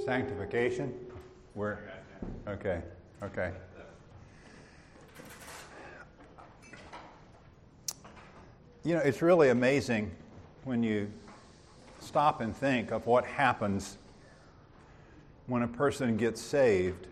Sanctification? Where? Okay. You know, it's really amazing when you stop and think of what happens when a person gets saved.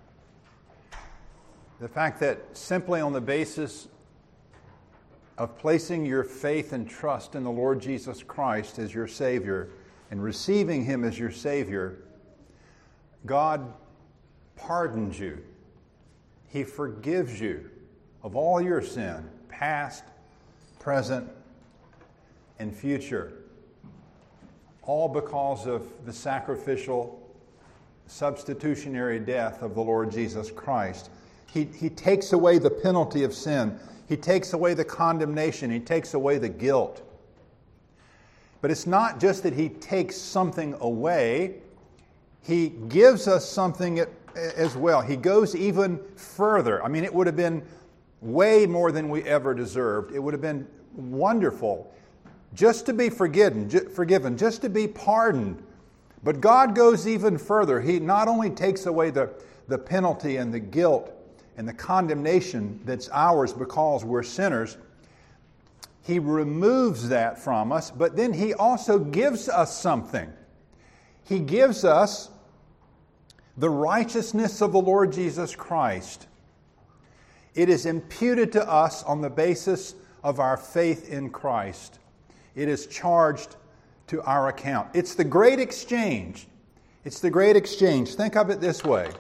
The fact that simply on the basis of placing your faith and trust in the Lord Jesus Christ as your Savior and receiving Him as your Savior, God pardons you. He forgives you of all your sin, past, present, and future, all because of the sacrificial, substitutionary death of the Lord Jesus Christ. He takes away the penalty of sin. He takes away the condemnation. He takes away the guilt. But it's not just that He takes something away. He gives us something as well. He goes even further. I mean, it would have been way more than we ever deserved. It would have been wonderful just to be forgiven, just to be pardoned. But God goes even further. He not only takes away the penalty and the guilt and the condemnation that's ours because we're sinners, He removes that from us, but then He also gives us something. He gives us the righteousness of the Lord Jesus Christ. It is imputed to us on the basis of our faith in Christ. It is charged to our account. It's the great exchange. It's the great exchange. Think of it this way.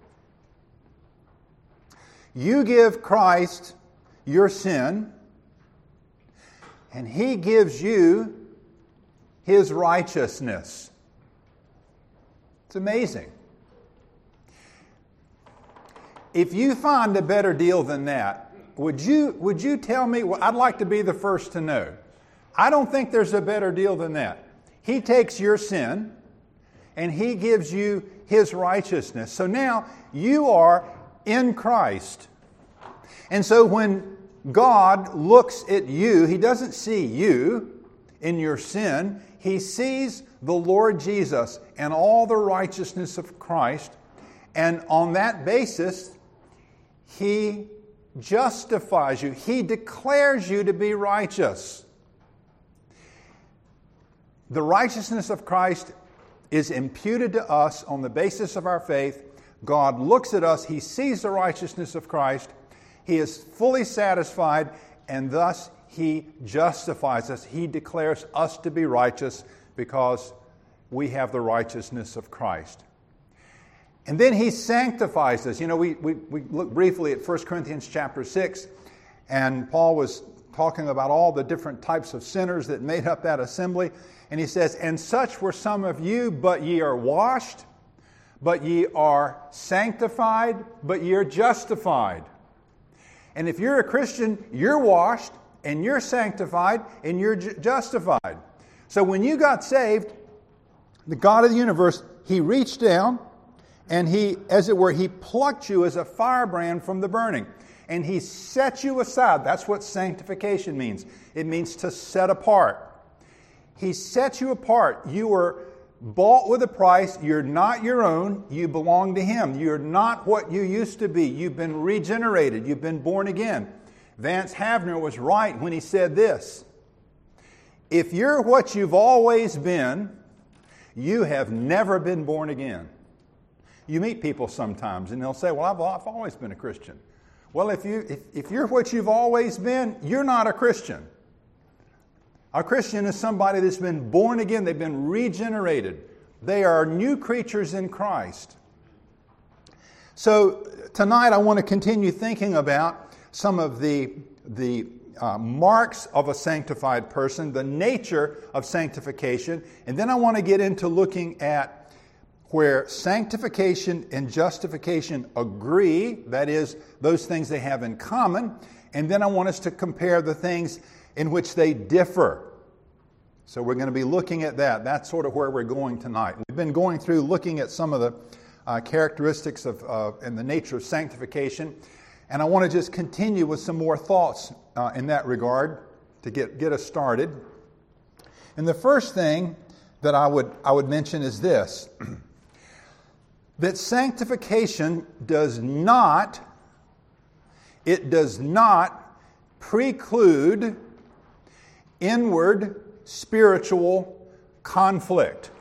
You give Christ your sin, and He gives you His righteousness. It's amazing. If you find a better deal than that, would you tell me? Well, I'd like to be the first to know. I don't think there's a better deal than that. He takes your sin and He gives you His righteousness. So now you are in Christ. And so when God looks at you, He doesn't see you in your sin. He sees the Lord Jesus and all the righteousness of Christ. And on that basis, He justifies you. He declares you to be righteous. The righteousness of Christ is imputed to us on the basis of our faith. God looks at us. He sees the righteousness of Christ. He is fully satisfied, and thus He justifies us. He declares us to be righteous because we have the righteousness of Christ. And then He sanctifies us. You know, we looked briefly at 1 Corinthians chapter 6, and Paul was talking about all the different types of sinners that made up that assembly. And he says, "And such were some of you, but ye are washed, but ye are sanctified, but ye are justified." And if you're a Christian, you're washed, and you're sanctified, and you're justified. So when you got saved, the God of the universe, He reached down, and He, as it were, He plucked you as a firebrand from the burning. And He set you aside. That's what sanctification means. It means to set apart. He set you apart. You were bought with a price. You're not your own. You belong to Him. You're not what you used to be. You've been regenerated. You've been born again. Vance Havner was right when he said this: if you're what you've always been, you have never been born again. You meet people sometimes and they'll say, "Well, I've always been a Christian." Well, if you're what you've always been, you're not a Christian. A Christian is somebody that's been born again. They've been regenerated. They are new creatures in Christ. So tonight I want to continue thinking about some of the marks of a sanctified person, the nature of sanctification, and then I want to get into looking at where sanctification and justification agree, that is, those things they have in common, and then I want us to compare the things in which they differ. So we're going to be looking at that. That's sort of where we're going tonight. We've been going through looking at some of the characteristics of and the nature of sanctification, and I want to just continue with some more thoughts in that regard to get us started. And the first thing that I would mention is this. that sanctification does not preclude inward spiritual conflict.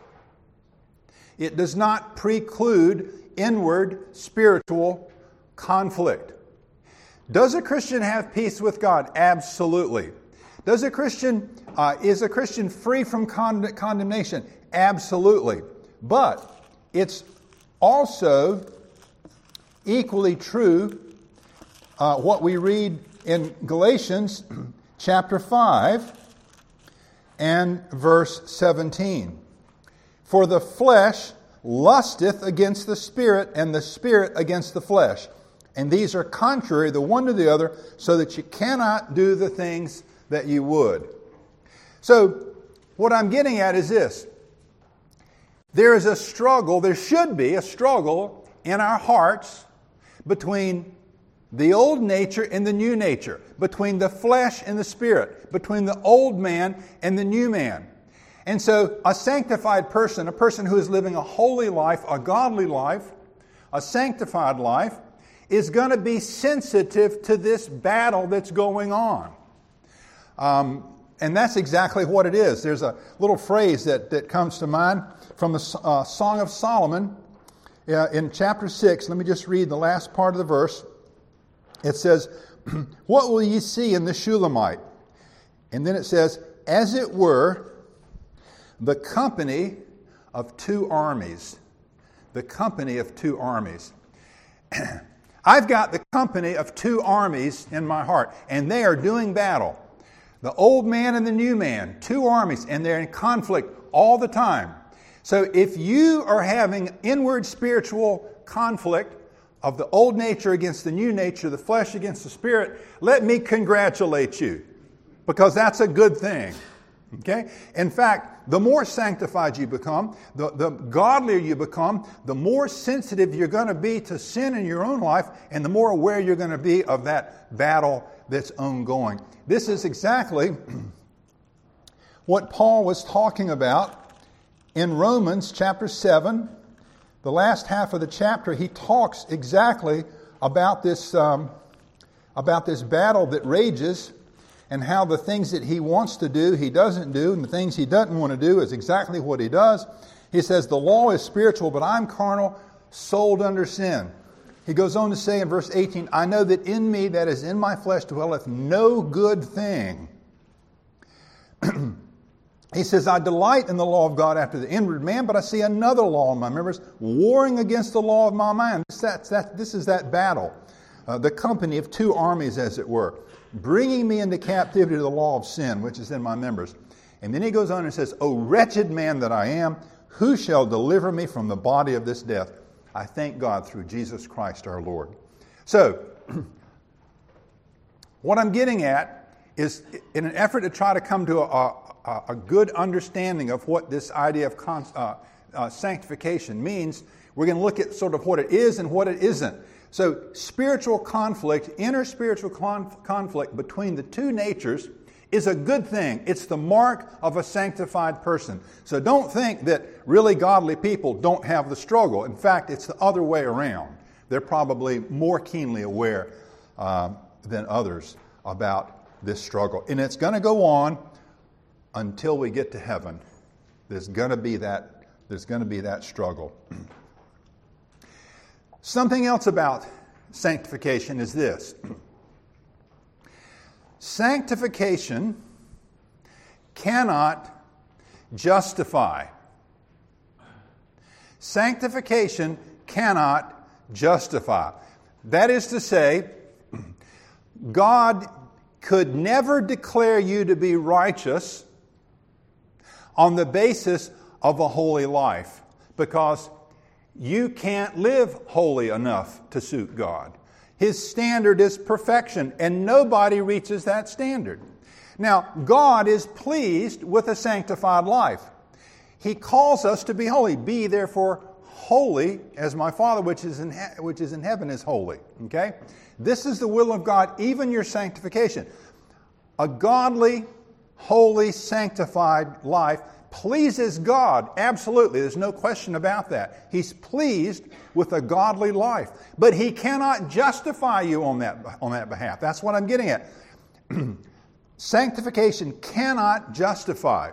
It does not preclude inward spiritual conflict. Does a Christian have peace with God? Absolutely. Is a Christian free from condemnation? Absolutely. But it's also equally true what we read in Galatians chapter 5 and verse 17. For the flesh lusteth against the Spirit, and the Spirit against the flesh. And these are contrary the one to the other, so that you cannot do the things that you would. So, what I'm getting at is this. There is a struggle, there should be a struggle in our hearts between the old nature and the new nature, between the flesh and the spirit, between the old man and the new man. And so a sanctified person, a person who is living a holy life, a godly life, a sanctified life, is going to be sensitive to this battle that's going on. And that's exactly what it is. There's a little phrase that comes to mind from the Song of Solomon in chapter 6. Let me just read the last part of the verse. It says, what will ye see in the Shulamite? And then it says, as it were, the company of two armies. The company of two armies. I've got the company of two armies in my heart, and they are doing battle. The old man and the new man, two armies, and they're in conflict all the time. So if you are having inward spiritual conflict of the old nature against the new nature, the flesh against the spirit, let me congratulate you, because that's a good thing. Okay? In fact, the more sanctified you become, the godlier you become, the more sensitive you're going to be to sin in your own life, and the more aware you're going to be of that battle that's ongoing. This is exactly what Paul was talking about in Romans chapter 7. The last half of the chapter, he talks exactly about this battle that rages, and how the things that he wants to do, he doesn't do, and the things he doesn't want to do is exactly what he does. He says, the law is spiritual, but I'm carnal, sold under sin. He goes on to say in verse 18, I know that in me, that is in my flesh, dwelleth no good thing. He says, I delight in the law of God after the inward man, but I see another law in my members, warring against the law of my mind. This is that battle. The company of two armies, as it were, bringing me into captivity to the law of sin, which is in my members. And then he goes on and says, O wretched man that I am, who shall deliver me from the body of this death? I thank God through Jesus Christ our Lord. So, what I'm getting at is, in an effort to try to come to a good understanding of what this idea of sanctification means, we're going to look at sort of what it is and what it isn't. So spiritual conflict, inner spiritual conflict between the two natures is a good thing. It's the mark of a sanctified person. So don't think that really godly people don't have the struggle. In fact, it's the other way around. They're probably more keenly aware than others about this struggle. And it's going to go on until we get to heaven. There's going to be that struggle. Something else about sanctification is this. Sanctification cannot justify. Sanctification cannot justify. That is to say, God could never declare you to be righteous on the basis of a holy life, because you can't live holy enough to suit God. His standard is perfection, and nobody reaches that standard. Now, God is pleased with a sanctified life. He calls us to be holy. Be therefore holy, as my Father which is in heaven is holy. Okay? This is the will of God, even your sanctification. A godly, holy, sanctified life pleases God. Absolutely, there's no question about that. He's pleased with a godly life. But He cannot justify you on that behalf. That's what I'm getting at. Sanctification cannot justify.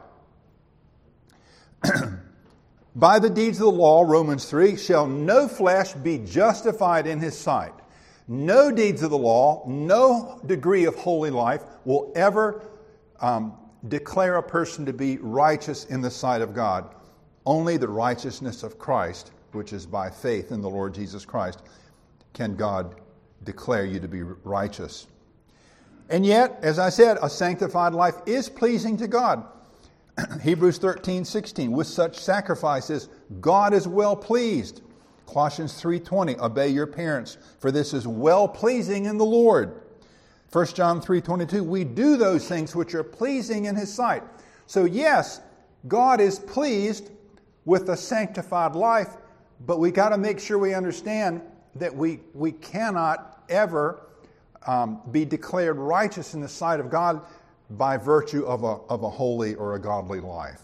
By the deeds of the law, Romans 3, shall no flesh be justified in His sight. No deeds of the law, no degree of holy life will ever declare a person to be righteous in the sight of God. Only the righteousness of Christ, which is by faith in the Lord Jesus Christ, can God declare you to be righteous. And yet, as I said, a sanctified life is pleasing to God. Hebrews 13:16, with such sacrifices, God is well pleased. Colossians 3:20, obey your parents, for this is well pleasing in the Lord. 1 John 3:22, we do those things which are pleasing in His sight. So yes, God is pleased with a sanctified life, but we got to make sure we understand that we cannot ever be declared righteous in the sight of God by virtue of a holy or a godly life.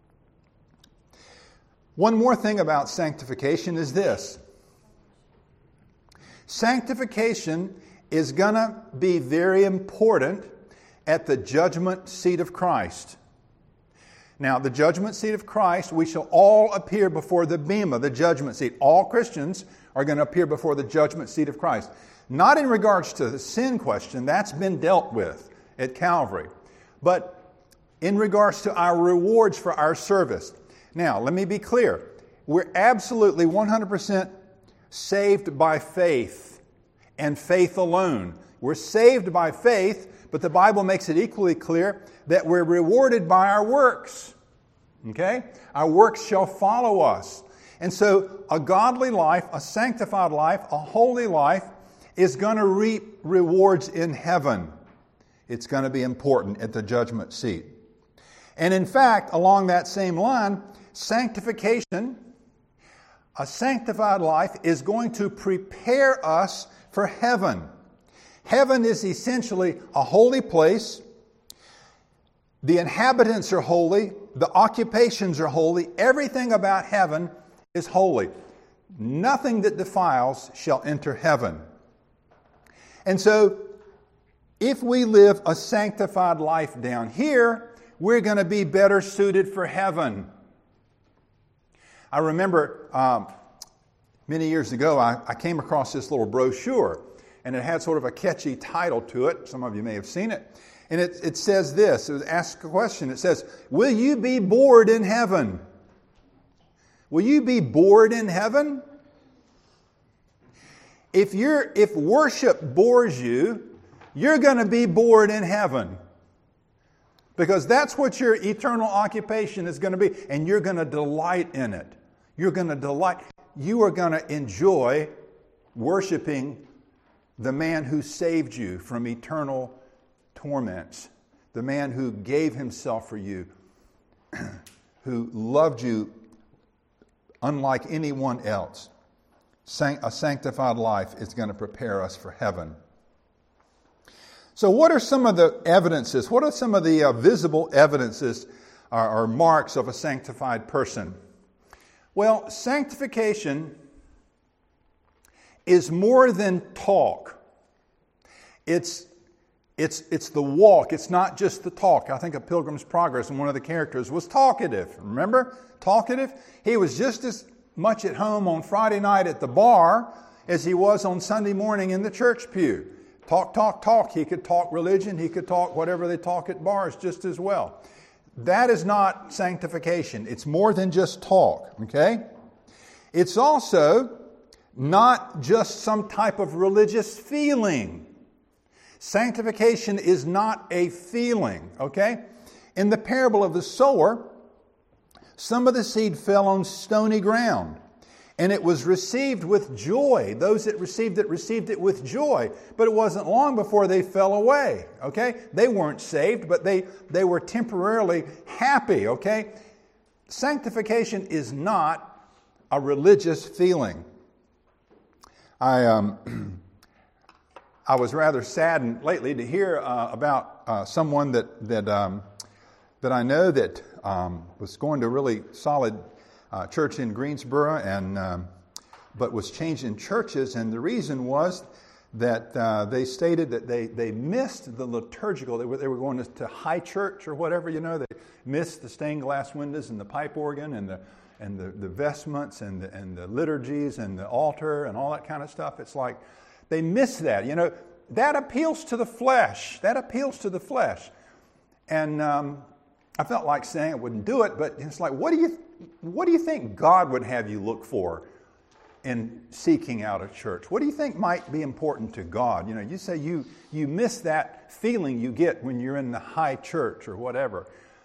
One more thing about sanctification is this. Sanctification is going to be very important at the judgment seat of Christ. Now, the judgment seat of Christ, we shall all appear before the bema, the judgment seat. All Christians are going to appear before the judgment seat of Christ. Not in regards to the sin question, that's been dealt with at Calvary, but in regards to our rewards for our service. Now, let me be clear. We're absolutely 100% saved by faith and faith alone. We're saved by faith, but the Bible makes it equally clear that we're rewarded by our works. Okay? Our works shall follow us. And so a godly life, a sanctified life, a holy life is going to reap rewards in heaven. It's going to be important at the judgment seat. And in fact, along that same line, sanctification, a sanctified life, is going to prepare us for heaven. Heaven is essentially a holy place. The inhabitants are holy. The occupations are holy. Everything about heaven is holy. Nothing that defiles shall enter heaven. And so, if we live a sanctified life down here, we're going to be better suited for heaven. I remember many years ago, I came across this little brochure, and it had sort of a catchy title to it. Some of you may have seen it. And it says this, it asks a question. It says, will you be bored in heaven? Will you be bored in heaven? If worship bores you, you're going to be bored in heaven. Because that's what your eternal occupation is going to be. And you're going to delight in it. You're going to delight. You are going to enjoy worshiping the man who saved you from eternal torments. The man who gave himself for you. Who loved you unlike anyone else. A sanctified life is going to prepare us for heaven. So what are some of the evidences? What are some of the visible evidences or marks of a sanctified person? Well, sanctification is more than talk. It's the walk. It's not just the talk. I think of Pilgrim's Progress, and one of the characters was talkative. Remember? Talkative. He was just as much at home on Friday night at the bar as he was on Sunday morning in the church pew. Talk, talk, talk. He could talk religion. He could talk whatever they talk at bars just as well. That is not sanctification. It's more than just talk, okay? It's also not just some type of religious feeling. Sanctification is not a feeling, okay? In the parable of the sower, some of the seed fell on stony ground, and it was received with joy. Those that received it with joy. But it wasn't long before they fell away, okay? They weren't saved, but they were temporarily happy, okay? Sanctification is not a religious feeling. I was rather saddened lately to hear about someone that that I know that was going to a really solid church in Greensboro, and but was changing churches, and the reason was that they stated that they missed the liturgical. They were going to high church or whatever, They missed the stained glass windows and the pipe organ and the vestments and the liturgies and the altar and all that kind of stuff. It's like they miss that. That appeals to the flesh. That appeals to the flesh. And I felt like saying I wouldn't do it, but it's like, what do you think God would have you look for in seeking out a church? What do you think might be important to God? You say you miss that feeling you get when you're in the high church or whatever.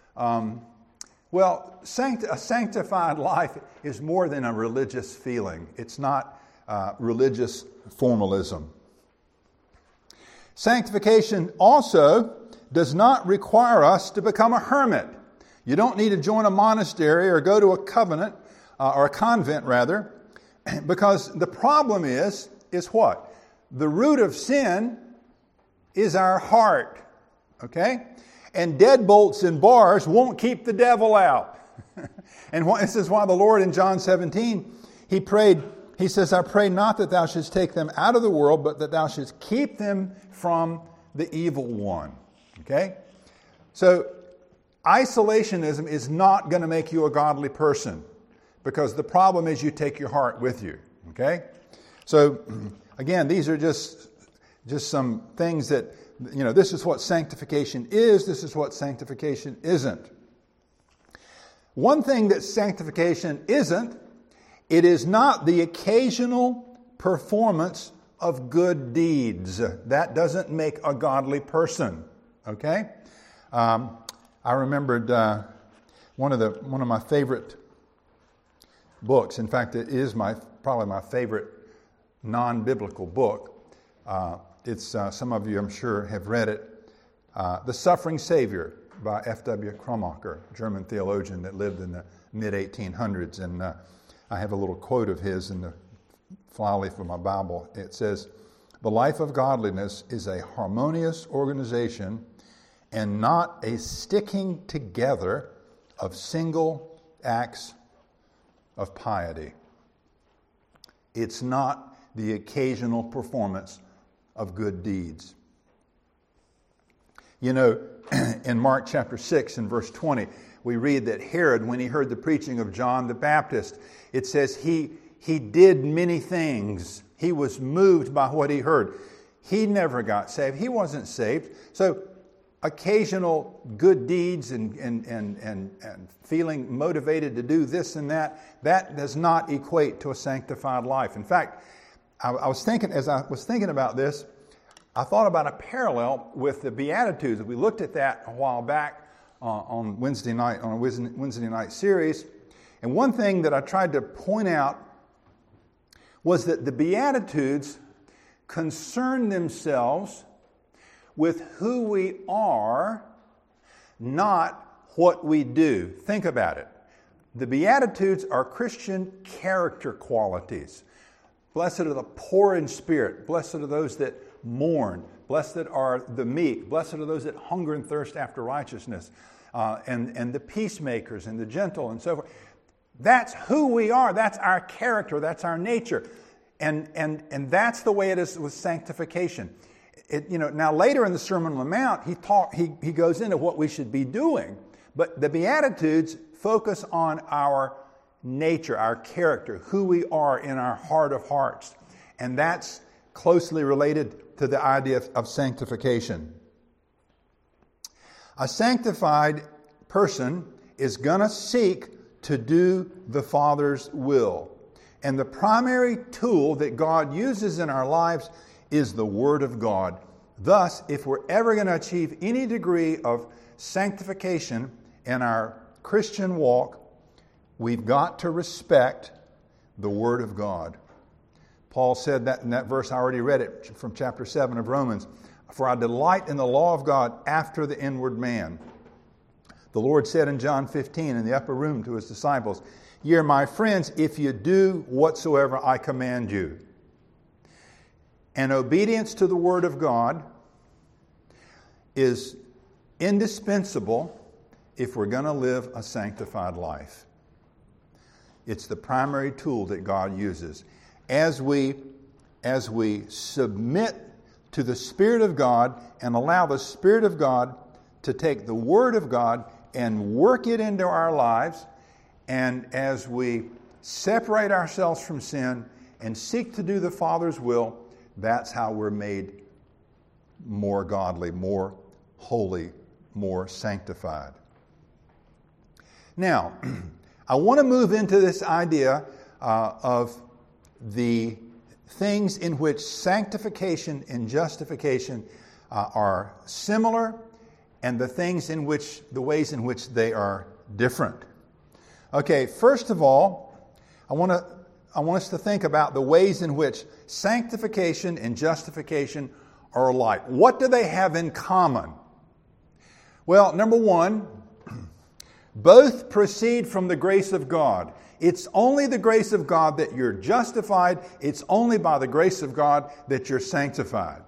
Well, a sanctified life is more than a religious feeling. It's not religious formalism. Sanctification also does not require us to become a hermit. You don't need to join a monastery or go to a covenant, or a convent rather, because the problem is what? The root of sin is our heart, okay? And deadbolts and bars won't keep the devil out. And this is why the Lord in John 17, He prayed, He says, I pray not that thou shouldst take them out of the world, but that thou shouldst keep them from the evil one. Okay? So, isolationism is not going to make you a godly person, because the problem is you take your heart with you. Okay? So, again, these are just some things that, this is what sanctification is, this is what sanctification isn't. One thing that sanctification isn't, it is not the occasional performance of good deeds. That doesn't make a godly person. Okay? I remembered one of my favorite books. In fact, it is probably my favorite non-biblical book. It's some of you, I'm sure, have read it. The Suffering Savior by F.W. Krummacher, German theologian that lived in the mid-1800s. And I have a little quote of his in the flyleaf of my Bible. It says, "The life of godliness is a harmonious organization and not a sticking together of single acts of piety." It's not the occasional performance of good deeds. In Mark chapter 6 and verse 20, we read that Herod, when he heard the preaching of John the Baptist, it says he did many things. He was moved by what he heard. He never got saved. He wasn't saved. So occasional good deeds and feeling motivated to do this and that does not equate to a sanctified life. In fact, as I was thinking about this, I thought about a parallel with the Beatitudes. We looked at that a while back on a Wednesday night series. And one thing that I tried to point out was that the Beatitudes concern themselves with who we are, not what we do. Think about it. The Beatitudes are Christian character qualities. Blessed are the poor in spirit. Blessed are those that mourn. Blessed are the meek. Blessed are those that hunger and thirst after righteousness. And the peacemakers and the gentle and so forth. That's who we are. That's our character. That's our nature. And that's the way it is with sanctification. Now later in the Sermon on the Mount, he goes into what we should be doing. But the Beatitudes focus on our nature, our character, who we are in our heart of hearts. And that's closely related to the idea of sanctification. A sanctified person is going to seek to do the Father's will. And the primary tool that God uses in our lives is the Word of God. Thus, if we're ever going to achieve any degree of sanctification in our Christian walk, we've got to respect the Word of God. Paul said that in that verse, I already read it from chapter 7 of Romans. For I delight in the law of God after the inward man. The Lord said in John 15 in the upper room to His disciples, "Ye are my friends if you do whatsoever I command you." And obedience to the Word of God is indispensable if we're going to live a sanctified life. It's the primary tool that God uses. As we submit to the Spirit of God and allow the Spirit of God to take the Word of God and work it into our lives, and as we separate ourselves from sin and seek to do the Father's will, that's how we're made more godly, more holy, more sanctified. Now, I want to move into this idea of the things in which sanctification and justification are similar, and the ways in which they are different. Okay, first of all, I want us to think about the ways in which sanctification and justification are alike. What do they have in common? Well, number one, both proceed from the grace of God. It's only the grace of God that you're justified. It's only by the grace of God that you're sanctified.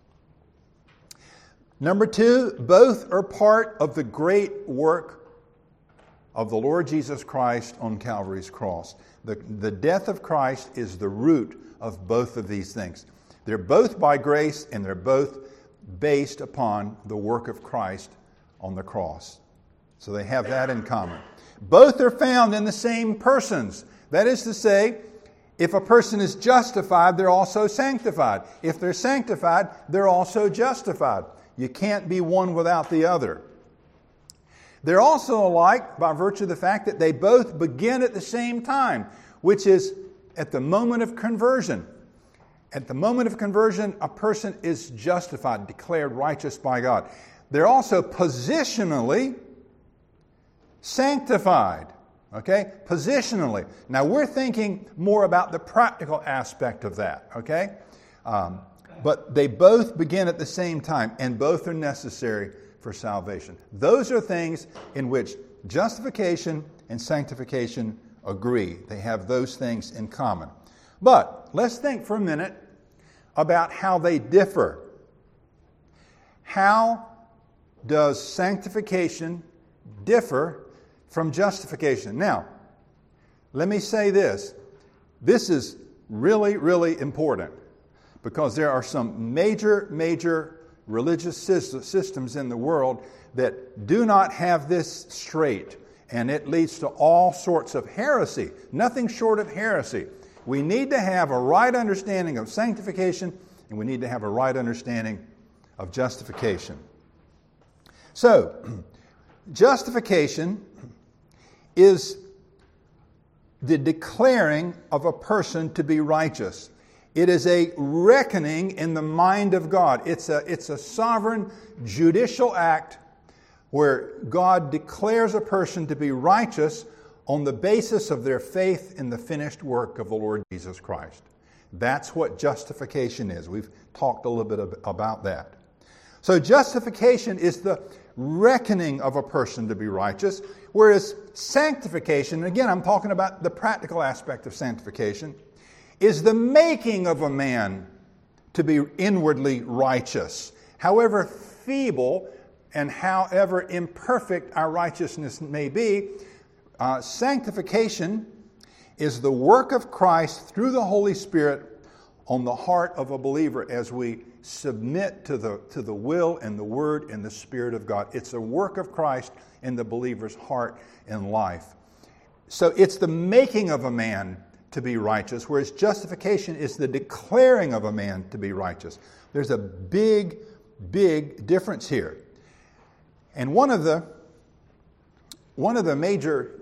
Number two, both are part of the great work of the Lord Jesus Christ on Calvary's cross. The death of Christ is the root of both of these things. They're both by grace, and they're both based upon the work of Christ on the cross. So they have that in common. Both are found in the same persons. That is to say, if a person is justified, they're also sanctified. If they're sanctified, they're also justified. You can't be one without the other. They're also alike by virtue of the fact that they both begin at the same time, which is at the moment of conversion. At the moment of conversion, a person is justified, declared righteous by God. They're also positionally sanctified. Okay? Positionally. Now we're thinking more about the practical aspect of that. Okay? But they both begin at the same time, and both are necessary for salvation. Those are things in which justification and sanctification agree. They have those things in common. But let's think for a minute about how they differ. How does sanctification differ from justification? Now, let me say this. This is really, really important, because there are some major religious systems in the world that do not have this straight, and it leads to all sorts of heresy, nothing short of heresy. We need to have a right understanding of sanctification, and we need to have a right understanding of justification. So, justification is the declaring of a person to be righteous. It is a reckoning in the mind of God. It's a sovereign judicial act where God declares a person to be righteous on the basis of their faith in the finished work of the Lord Jesus Christ. That's what justification is. We've talked a little bit about that. So justification is the reckoning of a person to be righteous, whereas sanctification, and again I'm talking about the practical aspect of sanctification, is the making of a man to be inwardly righteous. However feeble and however imperfect our righteousness may be, sanctification is the work of Christ through the Holy Spirit on the heart of a believer as we submit to the will and the word and the Spirit of God. It's a work of Christ in the believer's heart and life. So it's the making of a man to be righteous, whereas justification is the declaring of a man to be righteous. There's a big difference here. And one of the major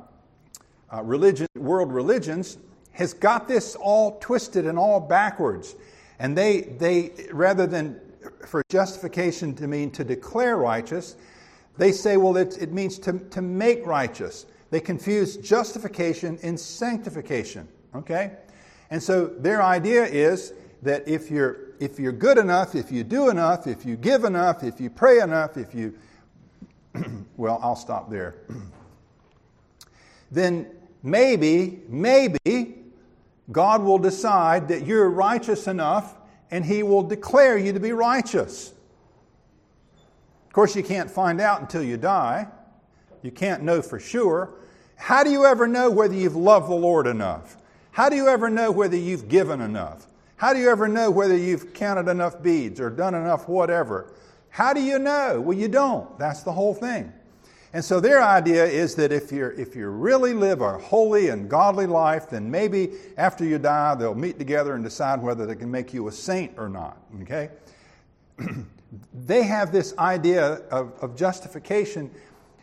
world religions has got this all twisted and all backwards. And they rather than for justification to mean to declare righteous, they say, well, it means to make righteous. They confuse justification and sanctification. Okay? And so their idea is that if you're good enough, if you do enough, if you give enough, if you pray enough, if you well, I'll stop there. Then maybe God will decide that you're righteous enough and He will declare you to be righteous. Of course, you can't find out until you die. You can't know for sure. How do you ever know whether you've loved the Lord enough? How do you ever know whether you've given enough? How do you ever know whether you've counted enough beads or done enough whatever? How do you know? Well, you don't. That's the whole thing. And so their idea is that if you really live a holy and godly life, then maybe after you die, they'll meet together and decide whether they can make you a saint or not. Okay? They have this idea of justification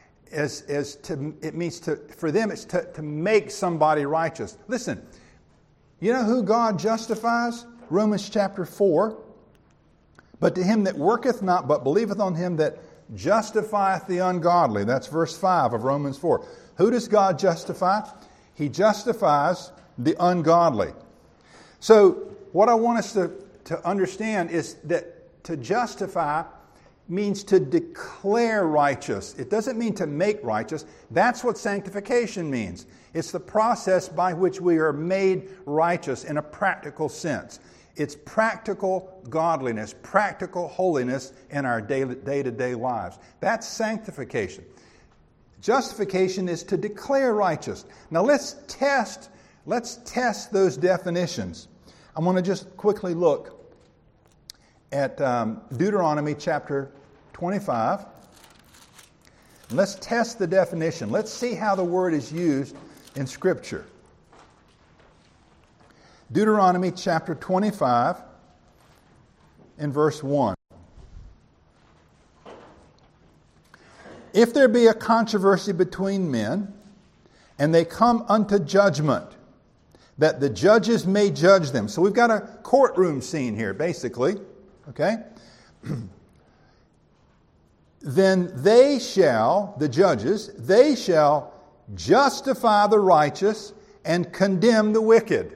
for them it's to make somebody righteous. Listen, you know who God justifies? Romans chapter 4. But to him that worketh not, but believeth on him that justifieth the ungodly. That's verse 5 of Romans 4. Who does God justify? He justifies the ungodly. So what I want us to understand is that to justify means to declare righteous. It doesn't mean to make righteous. That's what sanctification means. It's the process by which we are made righteous in a practical sense. It's practical godliness, practical holiness in our day-to-day lives. That's sanctification. Justification is to declare righteous. Now let's test those definitions. I want to just quickly look at Deuteronomy chapter 25. Let's test the definition. Let's see how the word is used in Scripture. Deuteronomy chapter 25 in verse 1. If there be a controversy between men, and they come unto judgment, that the judges may judge them. So we've got a courtroom scene here, basically. Okay? Then they shall, the judges, they shall justify the righteous and condemn the wicked.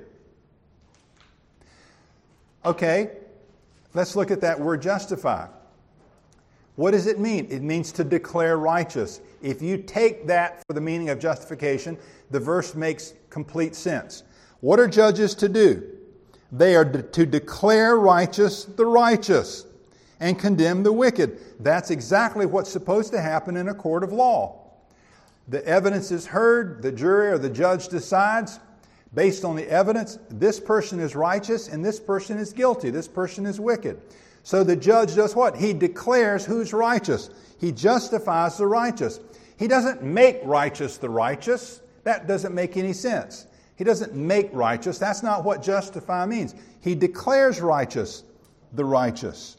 Okay, let's look at that word justify. What does it mean? It means to declare righteous. If you take that for the meaning of justification, the verse makes complete sense. What are judges to do? They are to declare righteous the righteous and condemn the wicked. That's exactly what's supposed to happen in a court of law. The evidence is heard, the jury or the judge decides, based on the evidence, this person is righteous and this person is guilty. This person is wicked. So the judge does what? He declares who's righteous. He justifies the righteous. He doesn't make righteous the righteous. That doesn't make any sense. He doesn't make righteous. That's not what justify means. He declares righteous the righteous.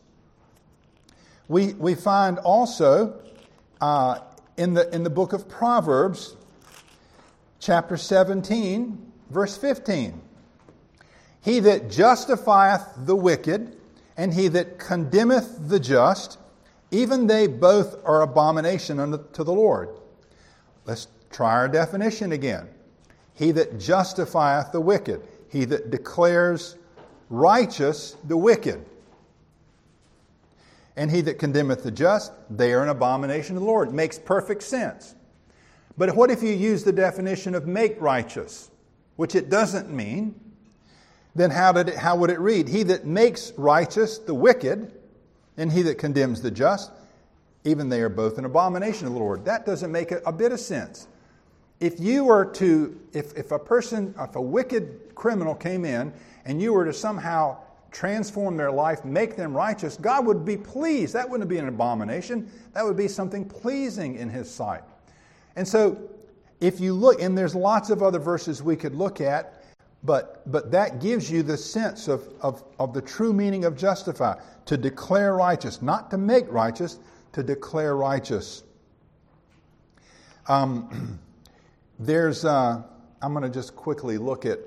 We find also in the book of Proverbs, chapter 17, verse 15. He that justifieth the wicked, and he that condemneth the just, even they both are abomination unto the Lord. Let's try our definition again. He that justifieth the wicked, he that declares righteous the wicked, and he that condemneth the just, they are an abomination to the Lord. It makes perfect sense. But what if you use the definition of make righteous, which it doesn't mean? Then how would it read? He that makes righteous the wicked, and he that condemns the just, even they are both an abomination to the Lord. That doesn't make a bit of sense. If you were to, if a wicked criminal came in and you were to somehow transform their life, make them righteous, God would be pleased. That wouldn't be an abomination. That would be something pleasing in His sight. And so, if you look, and there's lots of other verses we could look at, but that gives you the sense of the true meaning of justify. To declare righteous, not to make righteous, to declare righteous. I'm going to just quickly look at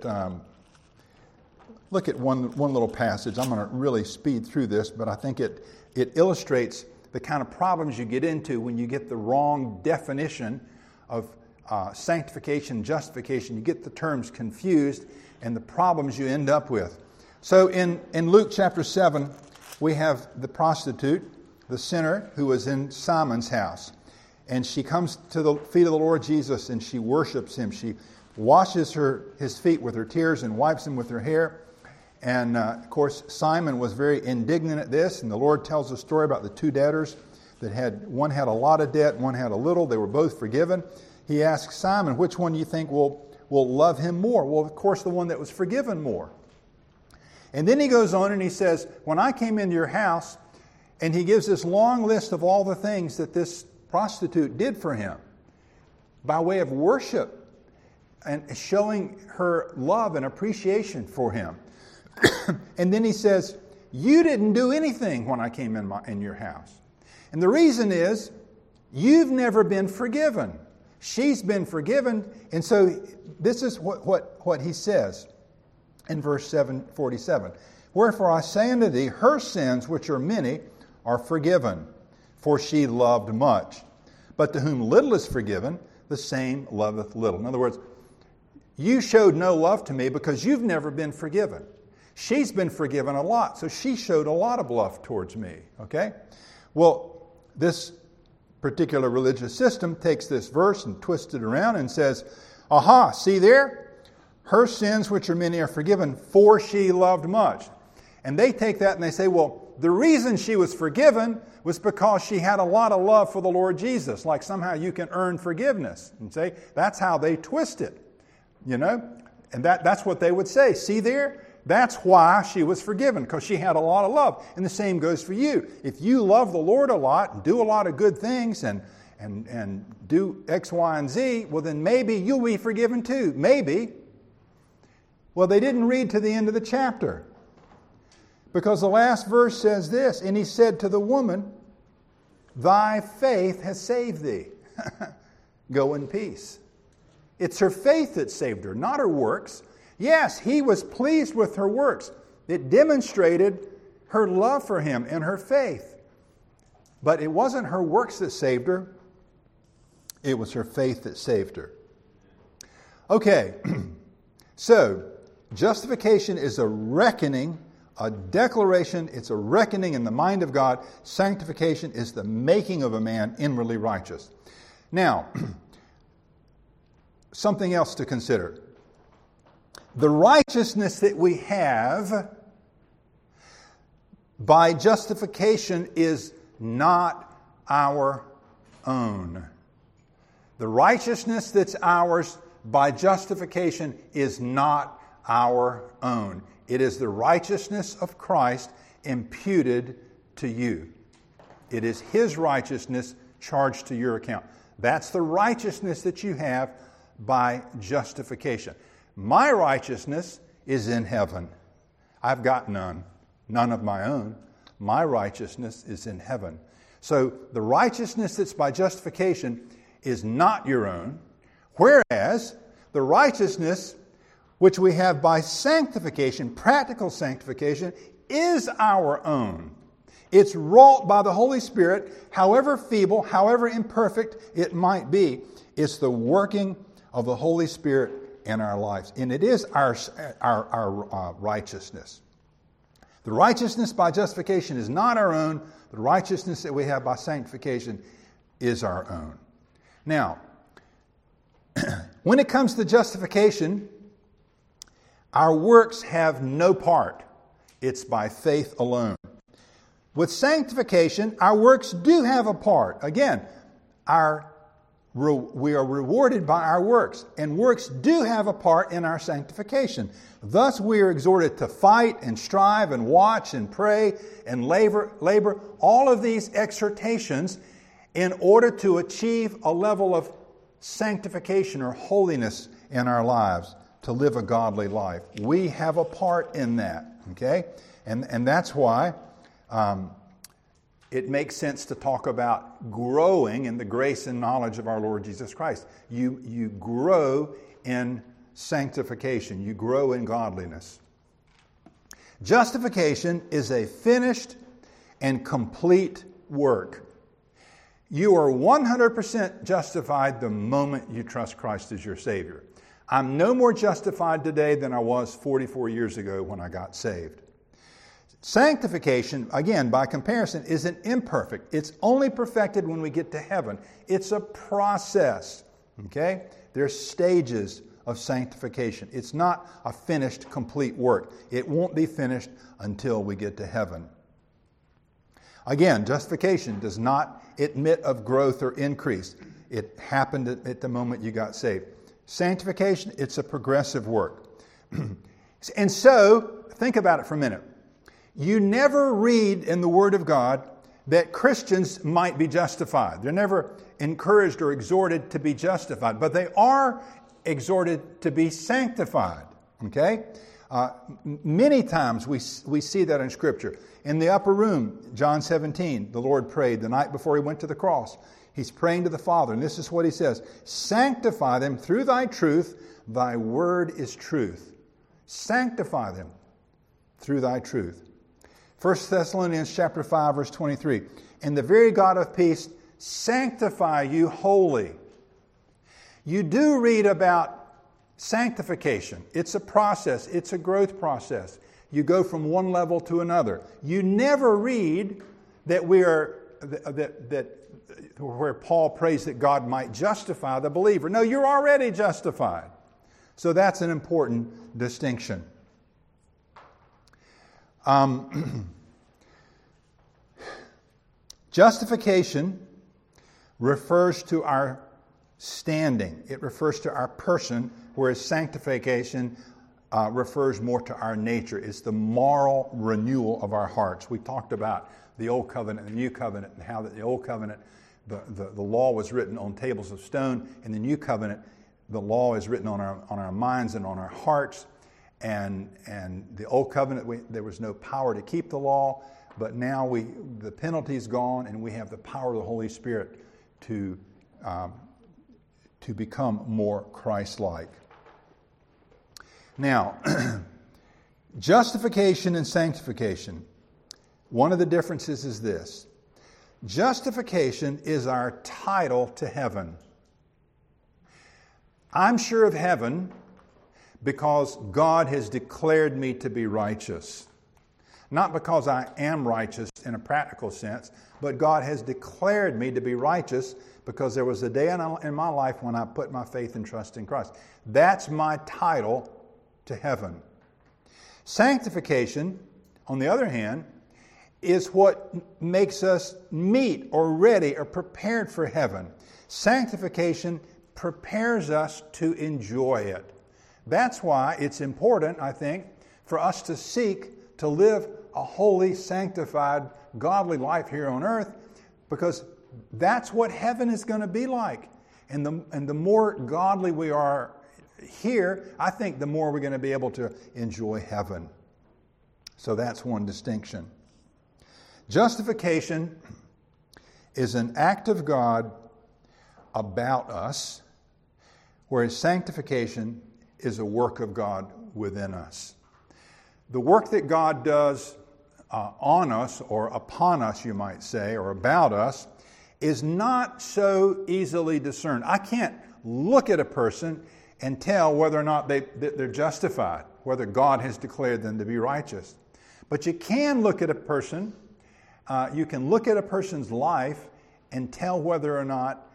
one little passage. I'm going to really speed through this, but I think it illustrates the kind of problems you get into when you get the wrong definition of sanctification, justification. You get the terms confused and the problems you end up with. So in Luke chapter 7, we have the prostitute, the sinner, who was in Simon's house. And she comes to the feet of the Lord Jesus and she worships Him. She washes his feet with her tears and wipes them with her hair. And of course, Simon was very indignant at this. And the Lord tells a story about the two debtors one had a lot of debt, one had a little. They were both forgiven. He asked Simon, which one do you think will love him more? Well, of course, the one that was forgiven more. And then he goes on and he says, when I came into your house, and he gives this long list of all the things that this prostitute did for him by way of worship and showing her love and appreciation for him. And then he says, you didn't do anything when I came in your house. And the reason is, you've never been forgiven. She's been forgiven. And so this is what he says in verse 47. Wherefore I say unto thee, her sins, which are many, are forgiven, for she loved much. But to whom little is forgiven, the same loveth little. In other words, you showed no love to me because you've never been forgiven. She's been forgiven a lot, so she showed a lot of love towards me. Okay? Well, this particular religious system takes this verse and twists it around and says, aha, see there? Her sins, which are many, are forgiven, for she loved much. And they take that and they say, well, the reason she was forgiven was because she had a lot of love for the Lord Jesus, like somehow you can earn forgiveness. And say, that's how they twist it, you know? And that's what they would say. See there? That's why she was forgiven, because she had a lot of love. And the same goes for you. If you love the Lord a lot and do a lot of good things and do X, Y, and Z, well, then maybe you'll be forgiven too. Maybe. Well, they didn't read to the end of the chapter. Because the last verse says this, and he said to the woman, thy faith has saved thee. Go in peace. It's her faith that saved her, not her works. Yes, he was pleased with her works. It demonstrated her love for him and her faith. But it wasn't her works that saved her. It was her faith that saved her. Okay, so justification is a reckoning, a declaration. It's a reckoning in the mind of God. Sanctification is the making of a man inwardly righteous. Now, something else to consider. The righteousness that we have by justification is not our own. The righteousness that's ours by justification is not our own. It is the righteousness of Christ imputed to you. It is His righteousness charged to your account. That's the righteousness that you have by justification. My righteousness is in heaven. I've got none of my own. My righteousness is in heaven. So the righteousness that's by justification is not your own, whereas the righteousness which we have by sanctification, practical sanctification, is our own. It's wrought by the Holy Spirit, however feeble, however imperfect it might be. It's the working of the Holy Spirit in our lives. And it is our righteousness. The righteousness by justification is not our own. The righteousness that we have by sanctification is our own. Now, when it comes to justification, our works have no part. It's by faith alone. With sanctification, our works do have a part. Again, we are rewarded by our works, and works do have a part in our sanctification. Thus, we are exhorted to fight and strive and watch and pray and labor, all of these exhortations in order to achieve a level of sanctification or holiness in our lives, to live a godly life. We have a part in that, okay? And that's why it makes sense to talk about growing in the grace and knowledge of our Lord Jesus Christ. You grow in sanctification. You grow in godliness. Justification is a finished and complete work. You are 100% justified the moment you trust Christ as your Savior. I'm no more justified today than I was 44 years ago when I got saved. Sanctification, again, by comparison, isn't imperfect. It's only perfected when we get to heaven. It's a process, okay? There's stages of sanctification. It's not a finished, complete work. It won't be finished until we get to heaven. Again, justification does not admit of growth or increase. It happened at the moment you got saved. Sanctification, it's a progressive work. And so, think about it for a minute. You never read in the Word of God that Christians might be justified. They're never encouraged or exhorted to be justified, but they are exhorted to be sanctified. Okay? Many times we see that in Scripture. In the upper room, John 17, the Lord prayed the night before He went to the cross. He's praying to the Father, and this is what He says: sanctify them through Thy truth. Thy word is truth. Sanctify them through Thy truth. 1 Thessalonians chapter 5, verse 23. And the very God of peace sanctify you wholly. You do read about sanctification. It's a process. It's a growth process. You go from one level to another. You never read that where Paul prays that God might justify the believer. No, you're already justified. So that's an important distinction. Justification refers to our standing. It refers to our person, whereas sanctification refers more to our nature. It's the moral renewal of our hearts. We talked about the Old Covenant and the New Covenant, and how that the Old Covenant, the law was written on tables of stone. In the New Covenant, the law is written on our minds and on our hearts. And the Old Covenant, there was no power to keep the law, but now the penalty's gone, and we have the power of the Holy Spirit to become more Christ-like. Now, justification and sanctification. One of the differences is this. Justification is our title to heaven. I'm sure of heaven because God has declared me to be righteous. Not because I am righteous in a practical sense, but God has declared me to be righteous because there was a day in my life when I put my faith and trust in Christ. That's my title to heaven. Sanctification, on the other hand, is what makes us meet or ready or prepared for heaven. Sanctification prepares us to enjoy it. That's why it's important, I think, for us to seek to live a holy, sanctified, godly life here on earth, because that's what heaven is going to be like. And the more godly we are here, I think the more we're going to be able to enjoy heaven. So that's one distinction. Justification is an act of God about us, whereas sanctification is a work of God within us. The work that God does on us, or upon us, you might say, or about us, is not so easily discerned. I can't look at a person and tell whether or not they're justified, whether God has declared them to be righteous. But you can look at a person, you can look at a person's life and tell whether or not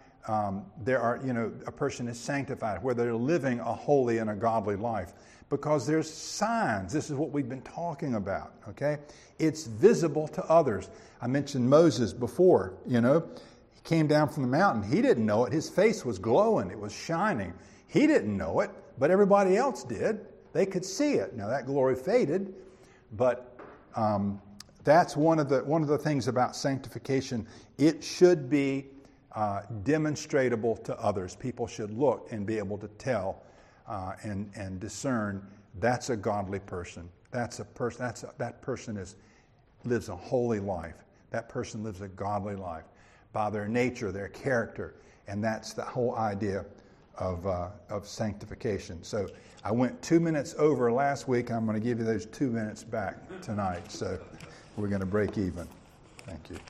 a person is sanctified, whether they're living a holy and a godly life. Because there's signs. This is what we've been talking about, okay? It's visible to others. I mentioned Moses before, He came down from the mountain. He didn't know it. His face was glowing. It was shining. He didn't know it, but everybody else did. They could see it. Now, that glory faded, but that's one of the things about sanctification. It should be demonstratable to others. People should look and be able to tell and discern that's a godly person. That person lives a holy life. That person lives a godly life by their nature, their character, and that's the whole idea of sanctification. So I went 2 minutes over last week. I'm going to give you those 2 minutes back tonight. So we're going to break even. Thank you.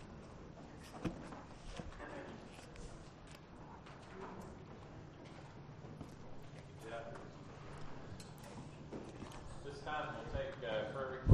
This time we'll take prayer